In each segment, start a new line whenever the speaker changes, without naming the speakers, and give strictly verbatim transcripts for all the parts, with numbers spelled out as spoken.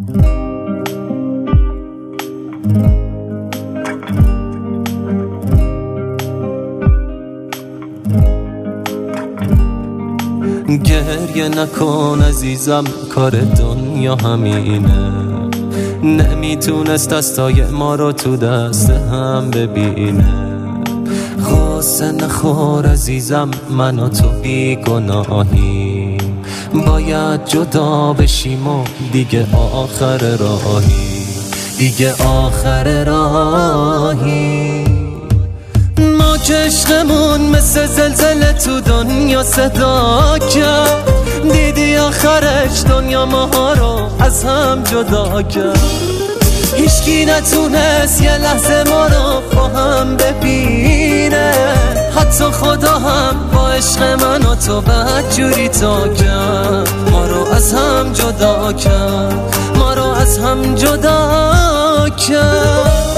گریه نکن عزیزم، کار دنیا همینه. نمیتونست دستای ما رو تو دست هم ببینه. غصه نخور عزیزم، من و تو بی گناهیم. باید جدا بشیم و دیگه آخر راهی، دیگه آخر راهی. ما که عشقمون مثل زلزله تو دنیا صدا کرد. دیدی آخرش دنیا ماها رو از هم جدا کرد. هیچکی نتونست یه لحظه ما رو با هم ببینه. حتی خدا هم با عشق من و تو بدجوری تا کرد. ما رو از هم جدا کرد، ما رو از هم جدا کرد.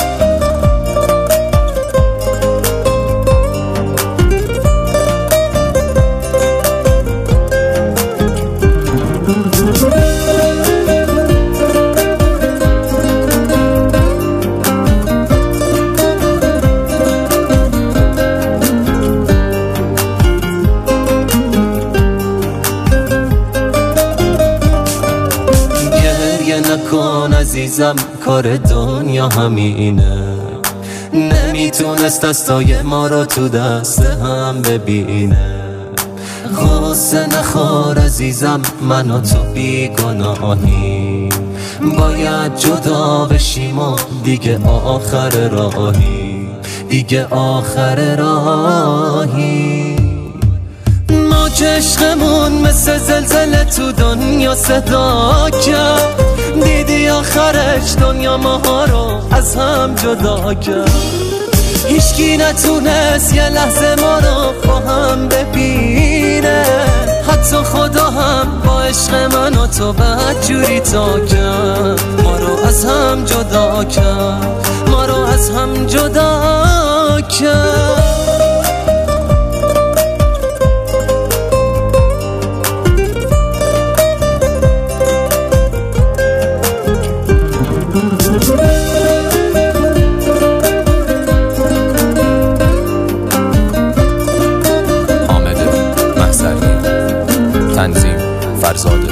نکن عزیزم، کار دنیا همینه. نمیتونست دستای ما رو تو دست هم ببینه. غصه نخور عزیزم، من و تو بی گناهیم. باید جدا بشیم و دیگه آخر راهی، دیگه آخر راهی. ما که عشقمون مثل زلزله تو دنیا صدا کرد. دیدی آخرش دنیا ماها رو از هم جدا کرد. هیچکی نتونست یه لحظه ما رو با هم ببینه. حتی خدا هم با عشق من و تو بدجوری تا کرد. ما رو از هم جدا کرد، ما رو از هم جدا کرد.
تنظیم فرزاد